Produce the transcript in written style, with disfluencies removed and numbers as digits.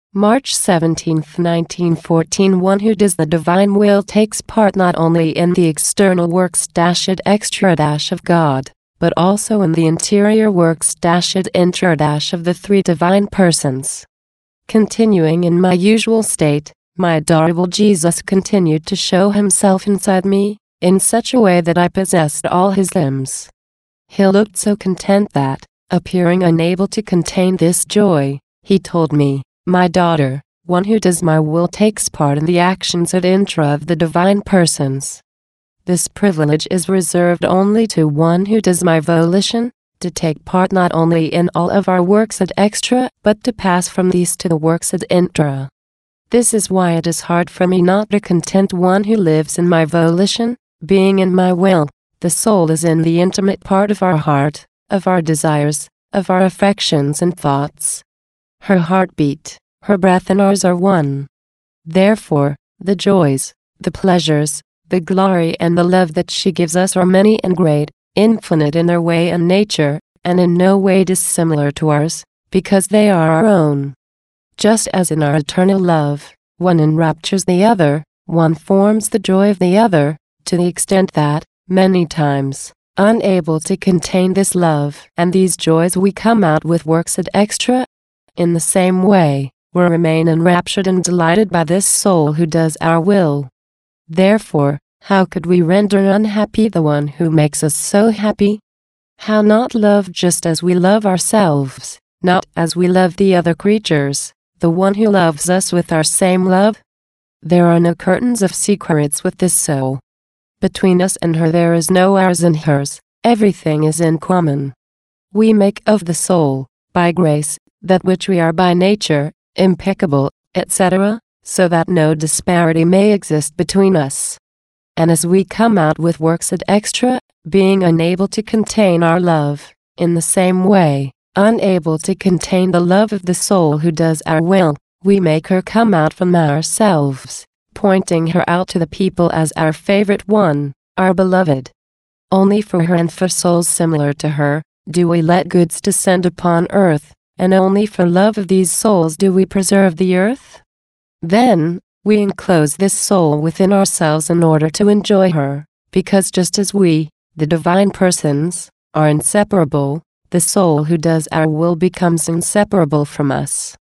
March 17, 1914. One who does the divine will takes part not only in the external works -et extra of God, but also in the interior works -et intra of the three divine persons. Continuing in my usual state, my adorable Jesus continued to show himself inside me, in such a way that I possessed all his limbs. He looked so content that, appearing unable to contain this joy, he told me, "My daughter, one who does my will takes part in the actions et intra of the divine persons. This privilege is reserved only to one who does my volition, to take part not only in all of our works et extra, but to pass from these to the works et intra. This is why it is hard for me not to content one who lives in my volition, being in my will. The soul is in the intimate part of our heart, of our desires, of our affections and thoughts. Her heartbeat, her breath and ours are one. Therefore, the joys, the pleasures, the glory and the love that she gives us are many and great, infinite in their way and nature, and in no way dissimilar to ours, because they are our own. Just as in our eternal love, one enraptures the other, one forms the joy of the other, to the extent that, many times, unable to contain this love and these joys, we come out with works et extra. In the same way, we remain enraptured and delighted by this soul who does our will. Therefore, how could we render unhappy the one who makes us so happy? How not love just as we love ourselves, not as we love the other creatures, the one who loves us with our same love? There are no curtains of secrets with this soul. Between us and her there is no ours and hers, everything is in common. We make of the soul, by grace, that which we are by nature, impeccable, etc., so that no disparity may exist between us. And as we come out with works et extra, being unable to contain our love, in the same way, unable to contain the love of the soul who does our will, we make her come out from ourselves, pointing her out to the people as our favorite one, our beloved. Only for her and for souls similar to her, do we let goods descend upon earth, and only for love of these souls do we preserve the earth? Then, we enclose this soul within ourselves in order to enjoy her, because just as we, the divine persons, are inseparable, the soul who does our will becomes inseparable from us.